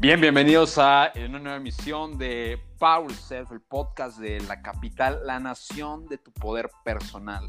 Bienvenidos a una nueva emisión de Power Self, el podcast de la capital, la nación de tu poder personal.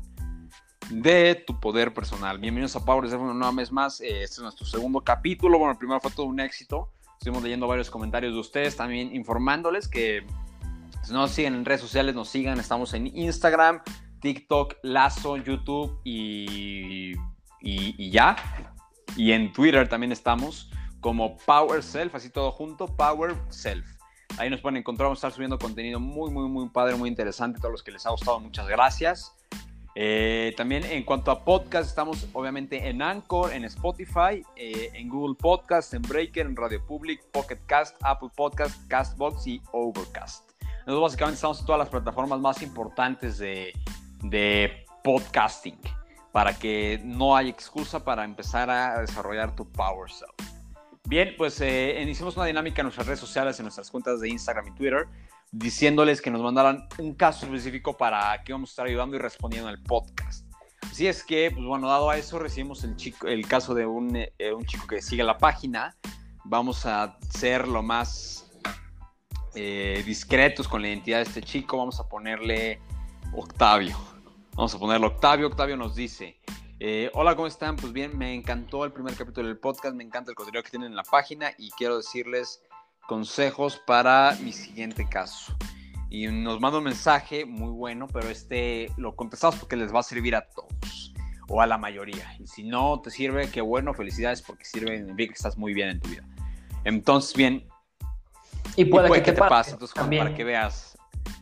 Bienvenidos a Power Self una vez más. Este es nuestro segundo capítulo. Bueno, el primero fue todo un éxito. Estuvimos leyendo varios comentarios de ustedes, también informándoles que si no nos siguen en redes sociales, nos sigan. Estamos en Instagram, TikTok, Lazo, YouTube y ya. Y en Twitter también estamos como Power Self, así todo junto, Power Self. Ahí nos pueden encontrar, vamos a estar subiendo contenido muy padre, muy interesante. A todos los que les ha gustado, muchas gracias. También en cuanto a podcast, estamos obviamente en Anchor, en Spotify, en Google Podcast, en Breaker, en Radio Public, Pocket Cast, Apple Podcast, Castbox y Overcast. Nosotros básicamente estamos en todas las plataformas más importantes de podcasting, para que no haya excusa para empezar a desarrollar tu Power Self. Bien, pues iniciamos una dinámica en nuestras redes sociales, en nuestras cuentas de Instagram y Twitter, diciéndoles que nos mandaran un caso específico para que vamos a estar ayudando y respondiendo en el podcast. Así es que, pues bueno, dado a eso, recibimos el caso de un chico que sigue la página. Vamos a ser lo más discretos con la identidad de este chico. Vamos a ponerle Octavio. Octavio nos dice: hola, ¿cómo están? Pues bien, me encantó el primer capítulo del podcast, me encanta el contenido que tienen en la página y quiero decirles consejos para mi siguiente caso. Y nos manda un mensaje muy bueno, pero lo contestamos porque les va a servir a todos o a la mayoría. Y si no te sirve, qué bueno, felicidades, porque significa que estás muy bien en tu vida. Entonces, bien. Y puede que te pase. Entonces, para que veas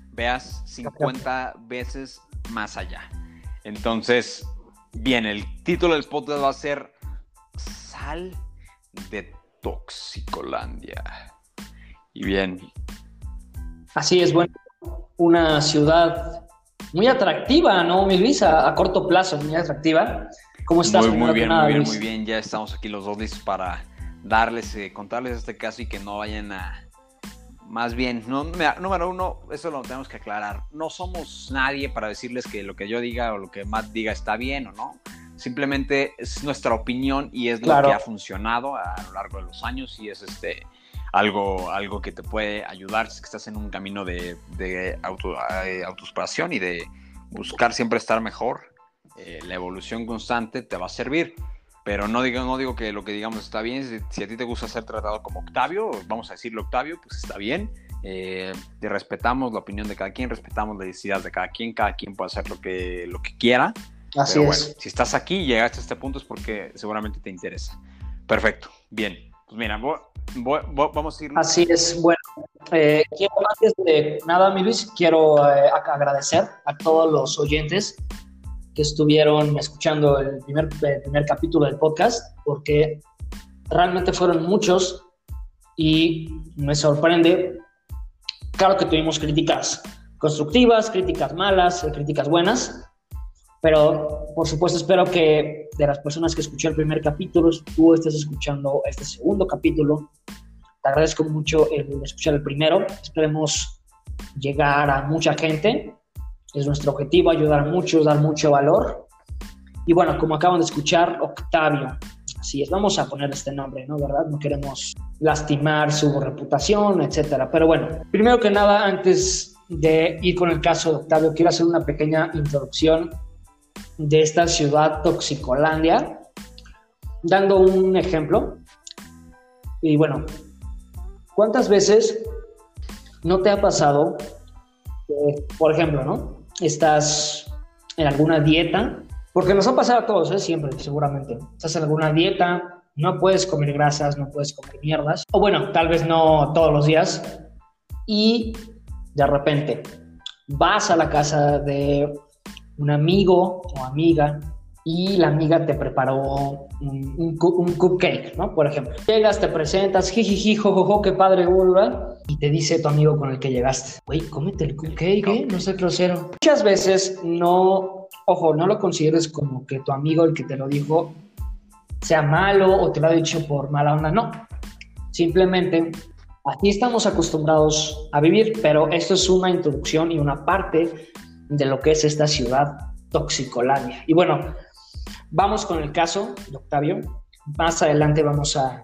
50 veces más allá. Entonces, bien, el título del podcast va a ser Sal de Toxicolandia. Y bien. Así es, bueno, una ciudad muy atractiva, ¿no, mi Luis? A corto plazo, muy atractiva. ¿Cómo estás? Muy bien. Ya estamos aquí los dos listos para contarles este caso y que no vayan a... Más bien, número uno, eso lo tenemos que aclarar. No somos nadie para decirles que lo que yo diga o lo que Matt diga está bien o no. Simplemente es nuestra opinión y es lo que ha funcionado a lo largo de los años y es algo que te puede ayudar si estás en un camino de autosuperación y de buscar siempre estar mejor. La evolución constante te va a servir. Pero no digo que lo que digamos está bien. Si a ti te gusta ser tratado como Octavio, vamos a decirlo Octavio, pues está bien. Respetamos la opinión de cada quien, respetamos la identidad de cada quien puede hacer lo que quiera. Así pero es. Bueno, si estás aquí y llegaste a este punto es porque seguramente te interesa. Perfecto, bien. Pues mira, vamos a ir... Así es, bueno, antes de nada, mi Luis, quiero agradecer a todos los oyentes que estuvieron escuchando el primer capítulo del podcast, porque realmente fueron muchos y me sorprende. Claro que tuvimos críticas constructivas, críticas malas, críticas buenas, pero por supuesto espero que de las personas que escuché el primer capítulo, tú estés escuchando este segundo capítulo. Te agradezco mucho el escuchar el primero. Esperemos llegar a mucha gente. Es nuestro objetivo, ayudar mucho, dar mucho valor. Y bueno, como acaban de escuchar, Octavio. Así es, vamos a poner este nombre, ¿no? ¿Verdad? No queremos lastimar su reputación, etcétera. Pero bueno, primero que nada, antes de ir con el caso de Octavio, quiero hacer una pequeña introducción de esta ciudad Toxicolandia, dando un ejemplo. Y bueno, ¿cuántas veces no te ha pasado que, por ejemplo, ¿no? Estás en alguna dieta, porque nos ha pasado a todos, siempre, seguramente. Estás en alguna dieta, no puedes comer grasas, no puedes comer mierdas, o bueno, tal vez no todos los días, y de repente vas a la casa de un amigo o amiga y la amiga te preparó un cupcake, ¿no? Por ejemplo, llegas, te presentas, jijiji, jojojo, qué padre, ¿verdad? Y te dice tu amigo con el que llegaste: güey, cómete el cupcake, ¿eh? No sé, grosero. Muchas veces no lo consideres como que tu amigo, el que te lo dijo, sea malo o te lo ha dicho por mala onda, no. Simplemente así estamos acostumbrados a vivir, pero esto es una introducción y una parte de lo que es esta ciudad Toxicolandia. Y bueno, vamos con el caso de Octavio. Más adelante vamos a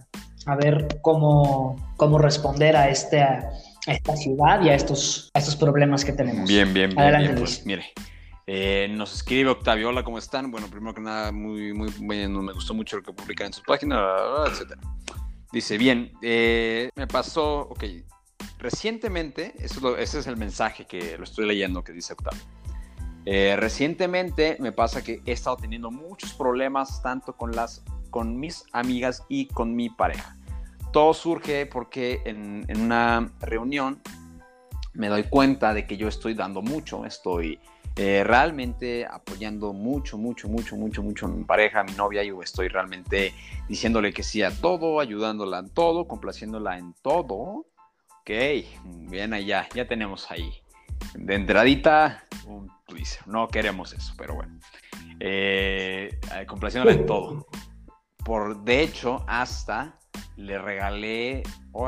a ver cómo responder a esta ciudad y a estos problemas que tenemos. Bien. Adelante, Bien, Luis. pues mire, nos escribe Octavio, hola, ¿cómo están? Bueno, primero que nada, muy bien, me gustó mucho lo que publican en sus páginas, etcétera. Dice, bien, me pasó, ok, recientemente, ese es el mensaje que lo estoy leyendo que dice Octavio. Recientemente me pasa que he estado teniendo muchos problemas tanto con mis amigas y con mi pareja. Todo surge porque en una reunión me doy cuenta de que yo estoy dando mucho, estoy realmente apoyando mucho a mi pareja, a mi novia, y estoy realmente diciéndole que sí a todo, ayudándola en todo, complaciéndola en todo. Ok, bien, allá, ya tenemos ahí. De entradita, un twist. No queremos eso, pero bueno. Complaciéndola en todo. De hecho, hasta le regalé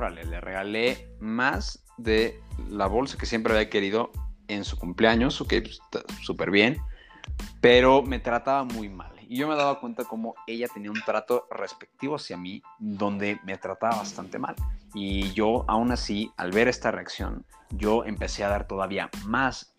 más de la bolsa que siempre había querido en su cumpleaños, ok, pues, súper bien, pero me trataba muy mal. Y yo me daba cuenta como ella tenía un trato respectivo hacia mí, donde me trataba bastante mal. Y yo, aún así, al ver esta reacción, yo empecé a dar todavía más,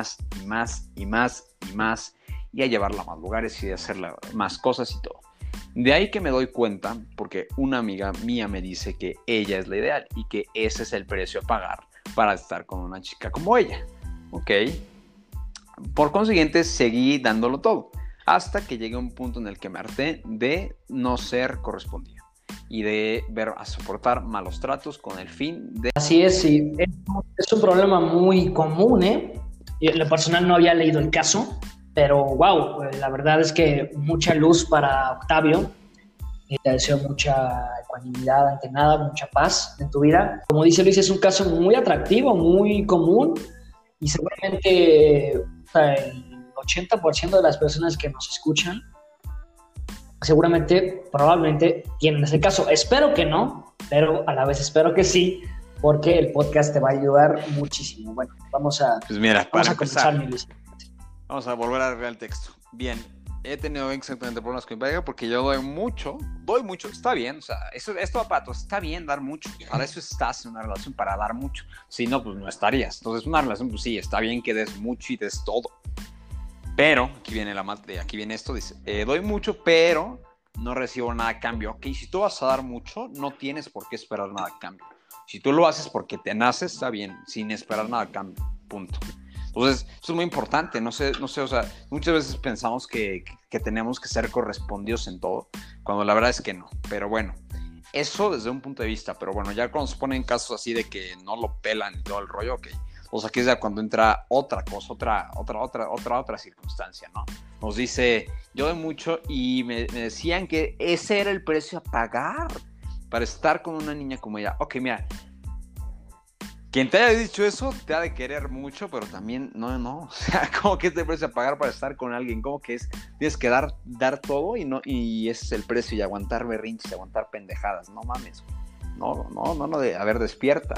y a llevarla a más lugares y a hacerle más cosas y todo. De ahí que me doy cuenta, porque una amiga mía me dice que ella es la ideal y que ese es el precio a pagar para estar con una chica como ella. Ok, por consiguiente seguí dándolo todo hasta que llegué a un punto en el que me harté de no ser correspondido y de soportar malos tratos con el fin de... Así es, sí, es un problema muy común, Yo, en lo personal no había leído el caso, pero wow, la verdad es que mucha luz para Octavio. Te deseo mucha ecuanimidad ante nada, mucha paz en tu vida. Como dice Luis, es un caso muy atractivo, muy común, y seguramente el 80% de las personas que nos escuchan probablemente tienen ese caso. Espero que no, pero a la vez espero que sí, porque el podcast te va a ayudar muchísimo. Bueno, vamos a comenzar, mi Luis. Vamos a volver a leer el texto. Bien, he tenido exactamente problemas con mi pareja porque yo doy mucho, está bien, o sea, esto va para todos, está bien dar mucho, para eso estás en una relación, para dar mucho, si no, pues no estarías. Entonces una relación, pues sí, está bien que des mucho y des todo, pero, aquí viene esto, dice, doy mucho, pero no recibo nada a cambio. Ok, si tú vas a dar mucho, no tienes por qué esperar nada a cambio. Si tú lo haces porque te nace, está bien, sin esperar nada a cambio, punto. Entonces, eso es muy importante, no sé, o sea, muchas veces pensamos que tenemos que ser correspondidos en todo, cuando la verdad es que no, pero bueno, eso desde un punto de vista, pero bueno, ya cuando se ponen casos así de que no lo pelan y todo el rollo, ok, pues aquí es ya cuando entra otra cosa, otra circunstancia, ¿no? Nos dice, yo doy mucho y me decían que ese era el precio a pagar para estar con una niña como ella. Ok, mira, quien te haya dicho eso te ha de querer mucho, pero también no, o sea, ¿cómo que es el precio a pagar para estar con alguien? ¿Cómo que tienes que dar todo y ese es el precio y aguantar berrinches, aguantar pendejadas? No mames, no, a ver, despierta,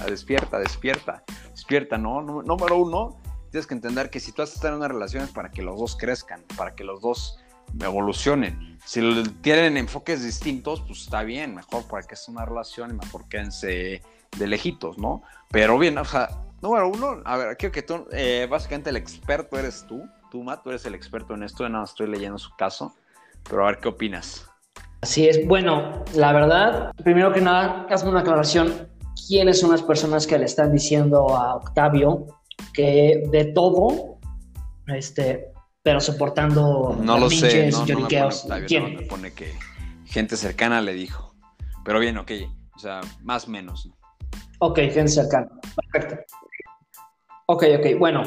no, número uno, tienes que entender que si tú vas a estar en una relación es para que los dos crezcan, para que los dos evolucionen. Si tienen enfoques distintos, pues está bien, mejor para que sea una relación y mejor quédense de lejitos, ¿no? Pero bien, o sea, número uno, a ver, creo que tú, básicamente el experto eres tú, Matt, tú eres el experto en esto, nada más estoy leyendo su caso, pero a ver, ¿qué opinas? Así es, bueno, la verdad, primero que nada, hazme una aclaración, ¿quiénes son las personas que le están diciendo a Octavio que de todo, pero soportando no lo sé, no lloriqueos? Me pone Octavio, me pone que gente cercana le dijo, pero bien, ok, o sea, más o menos, ¿no? Ok, gente cercana. Perfecto. Ok, bueno.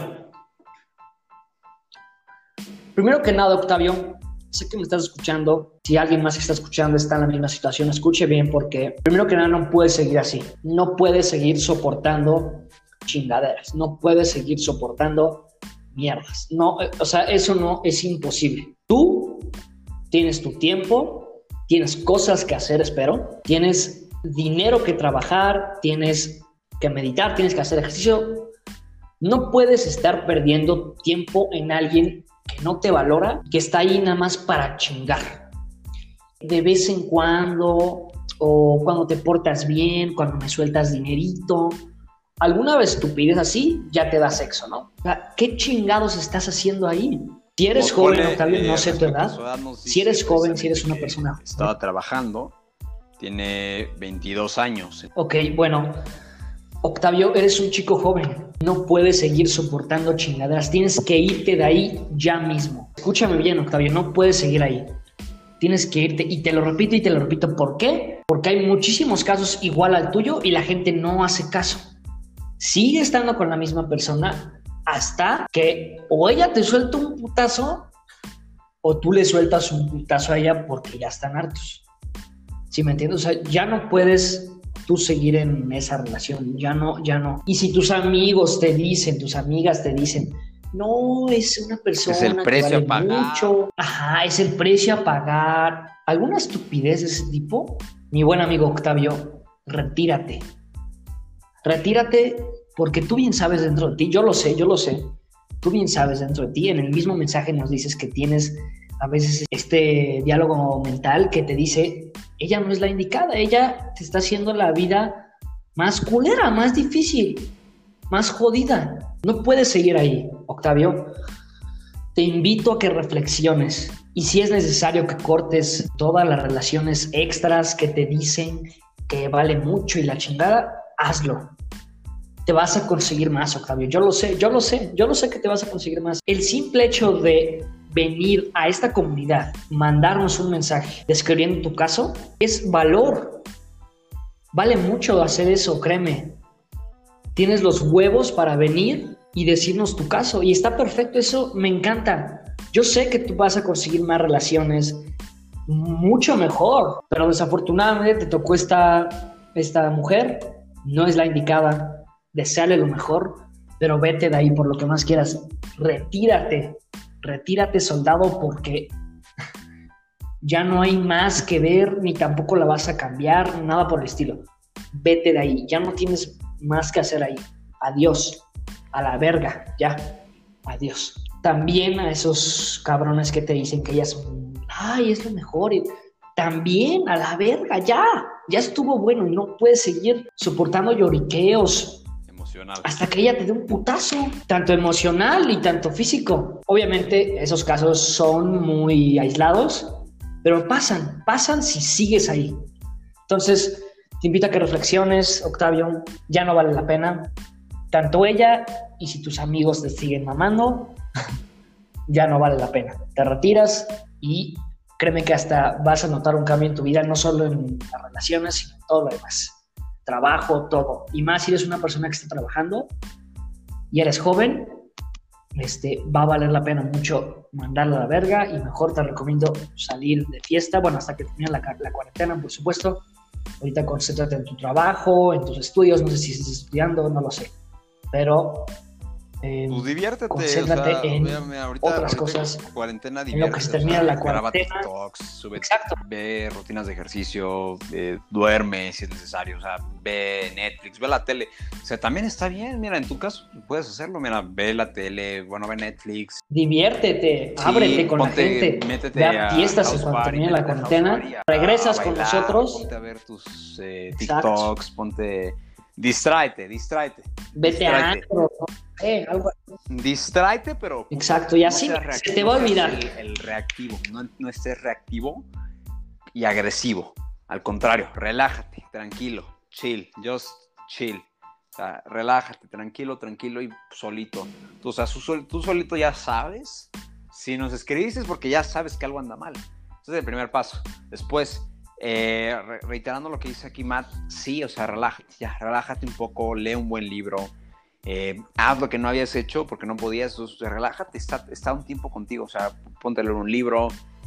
Primero que nada, Octavio, sé que me estás escuchando. Si alguien más que está escuchando está en la misma situación, escuche bien, porque primero que nada no puedes seguir así. No puedes seguir soportando chingaderas. No puedes seguir soportando mierdas. No, o sea, eso no es imposible. Tú tienes tu tiempo, tienes cosas que hacer, espero. Tienes dinero que trabajar, tienes que meditar, tienes que hacer ejercicio. No puedes estar perdiendo tiempo en alguien que no te valora, que está ahí nada más para chingar. De vez en cuando, o cuando te portas bien, cuando me sueltas dinerito. Alguna vez estupidez así, ya te da sexo, ¿no? O sea, ¿qué chingados estás haciendo ahí? Si eres Como joven, pone, Octavio, no sé tu respecto a edad. su edad, nos Si eres dice joven, si eres una precisamente persona que estaba trabajando, tiene 22 años. Ok, bueno, Octavio, eres un chico joven. No puedes seguir soportando chingaderas. Tienes que irte de ahí ya mismo. Escúchame bien, Octavio, no puedes seguir ahí. Tienes que irte, y te lo repito y te lo repito. ¿Por qué? Porque hay muchísimos casos igual al tuyo y la gente no hace caso. Sigue estando con la misma persona hasta que o ella te suelta un putazo o tú le sueltas un putazo a ella porque ya están hartos. ¿Sí me entiendes? O sea, ya no puedes tú seguir en esa relación, ya no. Y si tus amigos te dicen, tus amigas te dicen, no, es una persona Es el precio que vale a pagar. mucho, ajá, es el precio a pagar, alguna estupidez de ese tipo, mi buen amigo Octavio, retírate porque tú bien sabes dentro de ti, yo lo sé, tú bien sabes dentro de ti, en el mismo mensaje nos dices que tienes a veces este diálogo mental que te dice, ella no es la indicada, ella te está haciendo la vida más culera, más difícil, más jodida. No puedes seguir ahí, Octavio. Te invito a que reflexiones y si es necesario que cortes todas las relaciones extras que te dicen que vale mucho y la chingada, hazlo. Te vas a conseguir más, Octavio. Yo lo sé que te vas a conseguir más. El simple hecho de venir a esta comunidad, mandarnos un mensaje describiendo tu caso, es valor. Vale mucho hacer eso, créeme. Tienes los huevos para venir y decirnos tu caso y está perfecto, eso me encanta. Yo sé que tú vas a conseguir más relaciones, mucho mejor, pero desafortunadamente te tocó esta mujer, no es la indicada. Deseale lo mejor, pero vete de ahí por lo que más quieras. Retírate, soldado, porque ya no hay más que ver, ni tampoco la vas a cambiar, nada por el estilo. Vete de ahí, ya no tienes más que hacer ahí. Adiós, a la verga, ya, adiós. También a esos cabrones que te dicen que ellas son, ay, es lo mejor. También a la verga, ya estuvo bueno y no puedes seguir soportando lloriqueos hasta que ella te dé un putazo, tanto emocional y tanto físico. Obviamente esos casos son muy aislados, pero pasan si sigues ahí. Entonces te invito a que reflexiones, Octavio, ya no vale la pena. Tanto ella y si tus amigos te siguen mamando, ya no vale la pena. Te retiras y créeme que hasta vas a notar un cambio en tu vida, no solo en las relaciones, sino en todo lo demás. Trabajo, todo. Y más si eres una persona que está trabajando y eres joven, va a valer la pena mucho mandarla a la verga y mejor te recomiendo salir de fiesta, bueno, hasta que termine la cuarentena, por supuesto. Ahorita concéntrate en tu trabajo, en tus estudios, no sé si estás estudiando, no lo sé, pero pues diviértete, concéntrate en ahorita otras cosas, cuarentena, en lo que se termina la graba cuarentena. TikToks, sube, Exacto. ve rutinas de ejercicio, duerme si es necesario, o sea, ve Netflix, ve la tele, o sea, también está bien, mira, en tu caso puedes hacerlo, mira, ve la tele, bueno, ve Netflix. Diviértete, Sí, ábrete con la gente, ve a fiestas cuando termine la cuarentena, regresas con nosotros. Ponte a ver tus TikToks, distráete. Vete a antro, algo así. Distráete, pero exacto, y así no se te va a olvidar. El reactivo, no estés reactivo y agresivo. Al contrario, relájate, tranquilo, just chill. O sea, relájate, tranquilo y solito. O sea, tú solito ya sabes. Si nos escribiste es porque ya sabes que algo anda mal. Ese es el primer paso. Después, reiterando lo que dice aquí Matt, sí, o sea, relájate un poco, lee un buen libro, haz lo que no habías hecho porque no podías, o sea, relájate, está un tiempo contigo, o sea, ponte a leer un libro,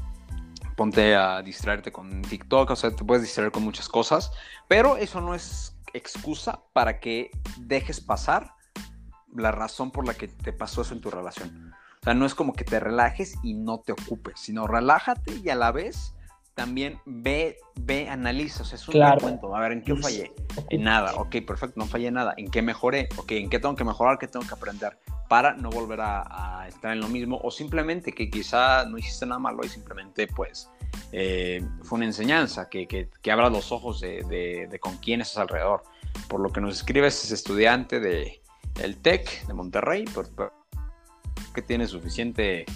ponte a distraerte con TikTok, o sea, te puedes distraer con muchas cosas, pero eso no es excusa para que dejes pasar la razón por la que te pasó eso en tu relación. O sea, no es como que te relajes y no te ocupes, sino relájate y a la vez también ve, analiza, o sea, es un Claro. cuento, a ver, ¿en qué fallé? En nada, ok, perfecto, no fallé en nada, ¿en qué mejoré? Ok, ¿en qué tengo que mejorar? ¿Qué tengo que aprender? Para no volver a estar en lo mismo, o simplemente que quizá no hiciste nada malo y simplemente, pues, fue una enseñanza, que abra los ojos de con quién estás alrededor. Por lo que nos escribes, es estudiante del TEC de Monterrey, que tiene suficiente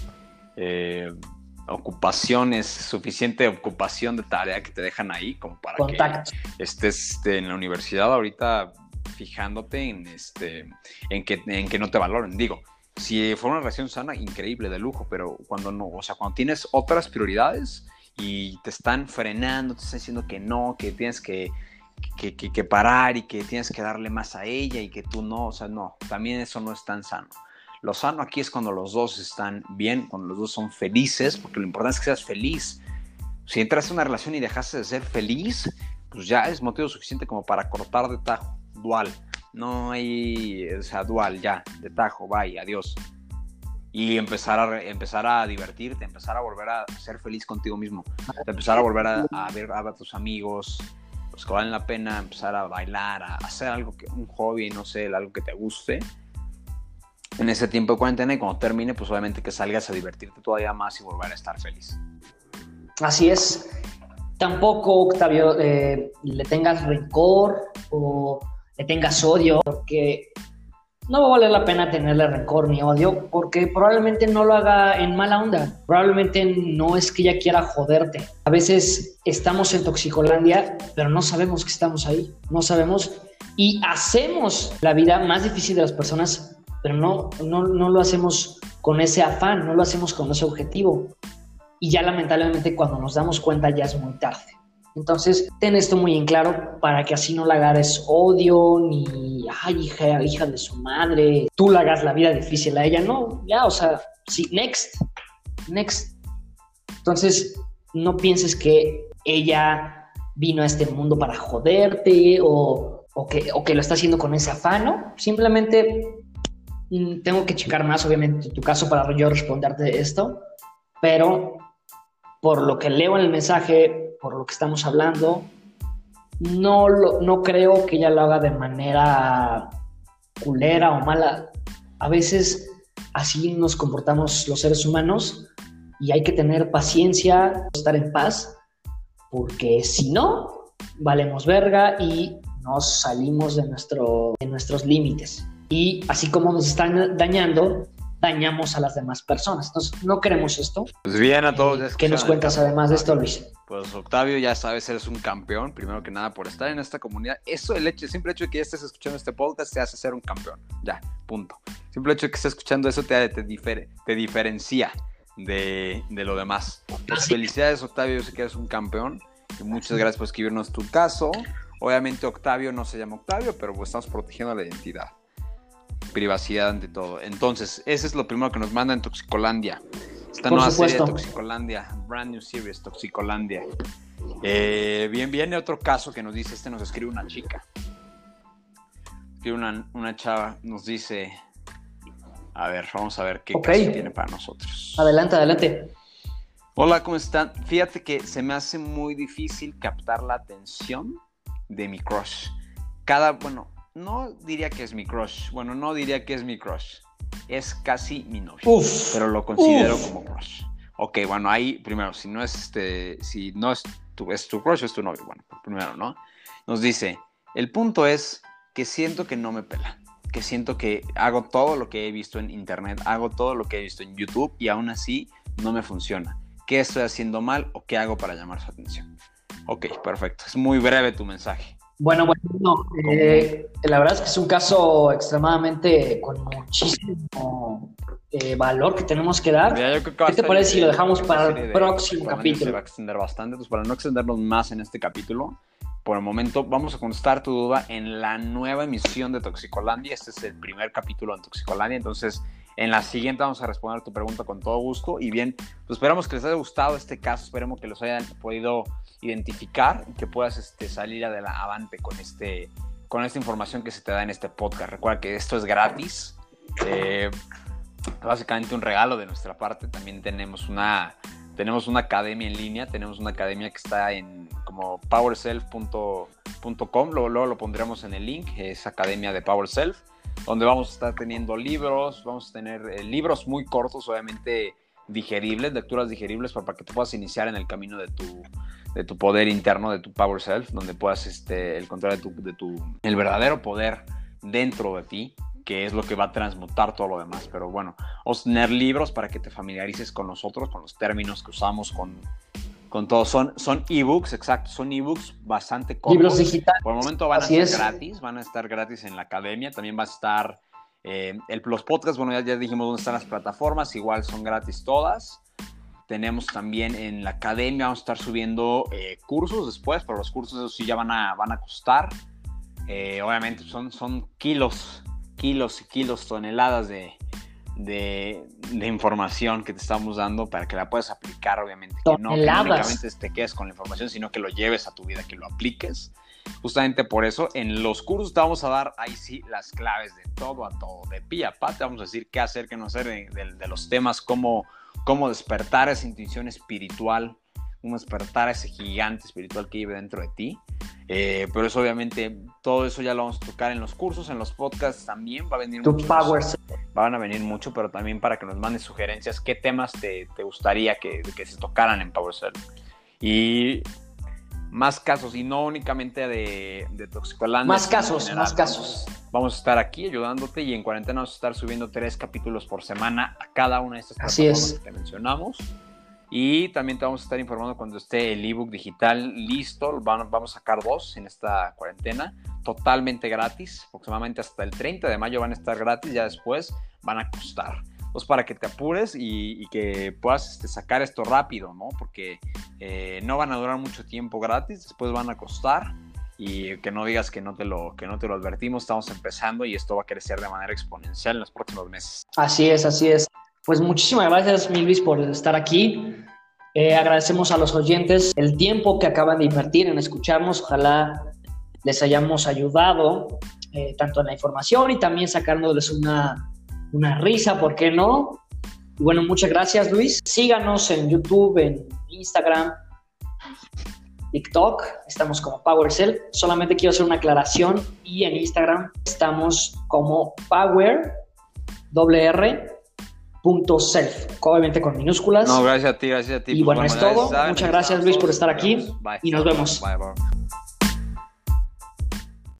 suficiente ocupación de tarea que te dejan ahí como para Contacto. que estés en la universidad ahorita fijándote en que no te valoren. Digo, si fuera una relación sana, increíble, de lujo, pero cuando no, o sea, cuando tienes otras prioridades y te están frenando, te están diciendo que no, que tienes que parar y que tienes que darle más a ella y que tú no, o sea, no, también eso no es tan sano. Lo sano aquí es cuando los dos están bien, cuando los dos son felices, porque lo importante es que seas feliz. Si entras en una relación y dejaste de ser feliz, pues ya es motivo suficiente como para cortar de tajo, dual. No hay, o sea, dual, ya, de tajo, bye, adiós. Y empezar a divertirte, empezar a volver a ser feliz contigo mismo, empezar a volver a ver a tus amigos, pues que valen la pena, empezar a bailar, a hacer algo, un hobby, no sé, algo que te guste en ese tiempo de cuarentena, y cuando termine, pues obviamente que salgas a divertirte todavía más y volver a estar feliz. Así es. Tampoco, Octavio, le tengas rencor o le tengas odio, porque no va a valer la pena tenerle rencor ni odio, porque probablemente no lo haga en mala onda. Probablemente no es que ella quiera joderte. A veces estamos en Toxicolandia, pero no sabemos que estamos ahí. No sabemos y hacemos la vida más difícil de las personas, pero no lo hacemos con ese afán, no lo hacemos con ese objetivo. Y ya lamentablemente cuando nos damos cuenta ya es muy tarde. Entonces, ten esto muy en claro para que así no le agarres odio, ni, ay, hija de su madre, tú le hagas la vida difícil a ella. No, ya, o sea, sí, next. Entonces, no pienses que ella vino a este mundo para joderte o que lo está haciendo con ese afán, ¿no? Simplemente tengo que checar más, obviamente, tu caso para yo responderte esto, pero por lo que leo en el mensaje, por lo que estamos hablando, no creo que ella lo haga de manera culera o mala. A veces así nos comportamos los seres humanos y hay que tener paciencia, estar en paz, porque si no, valemos verga y nos salimos de nuestros límites. Y así como nos están dañando, dañamos a las demás personas. Entonces, no queremos esto. Pues bien, a todos. ¿Qué nos cuentas además de esto, Luis? Pues Octavio, ya sabes, eres un campeón, primero que nada, por estar en esta comunidad. Eso, el simple hecho de que ya estés escuchando este podcast te hace ser un campeón. Ya, punto. El simple hecho de que estés escuchando eso te diferencia de lo demás. Pues felicidades, Octavio, yo sé que eres un campeón. Y muchas gracias por escribirnos tu caso. Obviamente Octavio no se llama Octavio, pero pues estamos protegiendo la identidad. Privacidad ante todo. Entonces, ese es lo primero que nos manda en Toxicolandia. Esta nueva serie de Toxicolandia, brand new series, Toxicolandia. Bien, viene otro caso que nos dice, nos escribe una chica. Escribe una chava, nos dice, a ver, vamos a ver qué caso tiene para nosotros. Adelante. Hola, ¿cómo están? Fíjate que se me hace muy difícil captar la atención de mi crush. No diría que es mi crush. Bueno, no diría que es mi crush. Es casi mi novio. Pero lo considero como crush. Ok, bueno, ahí primero, si no es tu crush, es tu novio. Bueno, primero, ¿no? Nos dice, el punto es que siento que no me pela. Que siento que hago todo lo que he visto en internet, hago todo lo que he visto en YouTube y aún así no me funciona. ¿Qué estoy haciendo mal o qué hago para llamar su atención? Ok, perfecto. Es muy breve tu mensaje. Bueno, la verdad es que es un caso extremadamente con muchísimo valor que tenemos que dar. Mira, ¿Qué te parece si lo dejamos para el próximo capítulo? Se va a extender bastante, pues para no extendernos más en este capítulo, por el momento vamos a contestar tu duda en la nueva emisión de Toxicolandia. Este es el primer capítulo en Toxicolandia, entonces en la siguiente vamos a responder tu pregunta con todo gusto. Y bien, pues esperamos que les haya gustado este caso, esperemos que los hayan podido identificar y que puedas salir avante con esta información que se te da en este podcast. Recuerda que esto es gratis, básicamente un regalo de nuestra parte. También tenemos tenemos una academia en línea, tenemos una academia que está en como powerself.com, luego lo pondremos en el link, es academia de PowerSelf, donde vamos a estar teniendo libros, vamos a tener libros muy cortos, obviamente digeribles, lecturas digeribles para que te puedas iniciar en el camino de tu poder interno, de tu Power Self, donde puedas encontrar el verdadero poder dentro de ti, que es lo que va a transmutar todo lo demás. Pero bueno, vamos a tener libros para que te familiarices con nosotros, con los términos que usamos, con todo. Son ebooks, exacto, son ebooks bastante cortos. Libros digitales. Por el momento van a estar gratis en la academia. También va a estar los podcasts, bueno, ya dijimos dónde están las plataformas, igual son gratis todas. Tenemos también en la academia, vamos a estar subiendo cursos después, pero los cursos esos sí ya van a costar. Obviamente son kilos y kilos, toneladas de información que te estamos dando para que la puedas aplicar, obviamente. Que no únicamente te quedes con la información, sino que lo lleves a tu vida, que lo apliques. Justamente por eso, en los cursos te vamos a dar, ahí sí, las claves de todo a todo, de pi a pa. Te vamos a decir qué hacer, qué no hacer, de los temas, cómo despertar esa intuición espiritual, cómo despertar ese gigante espiritual que vive dentro de ti. Pero eso, obviamente, todo eso ya lo vamos a tocar en los cursos, en los podcasts también va a venir mucho. Van a venir mucho, pero también para que nos mandes sugerencias, qué temas te gustaría que se tocaran en PowerSelf. Y más casos, y no únicamente de Toxicolandia. Más casos. Vamos a estar aquí ayudándote, y en cuarentena vamos a estar subiendo 3 capítulos por semana a cada una de estas plataformas que te mencionamos. Y también te vamos a estar informando cuando esté el ebook digital listo. Vamos a sacar 2 en esta cuarentena, totalmente gratis. Aproximadamente hasta el 30 de mayo van a estar gratis, ya después van a costar. Entonces, para que te apures y que puedas sacar esto rápido, ¿no? Porque no van a durar mucho tiempo gratis, después van a costar. Y que no digas que no te lo advertimos, estamos empezando y esto va a crecer de manera exponencial en los próximos meses. Así es. Pues muchísimas gracias, Luis, por estar aquí. Agradecemos a los oyentes el tiempo que acaban de invertir en escucharnos. Ojalá les hayamos ayudado tanto en la información y también sacándoles una risa, ¿por qué no? Y bueno, muchas gracias, Luis. Síganos en YouTube, en Instagram, TikTok, estamos como PowerSelf. Solamente quiero hacer una aclaración, y en Instagram estamos como PowerWR.self, obviamente con minúsculas. No, gracias a ti. Y bueno, es todo. Muchas gracias, Luis, por estar aquí. Bye. Y nos vemos. Bye.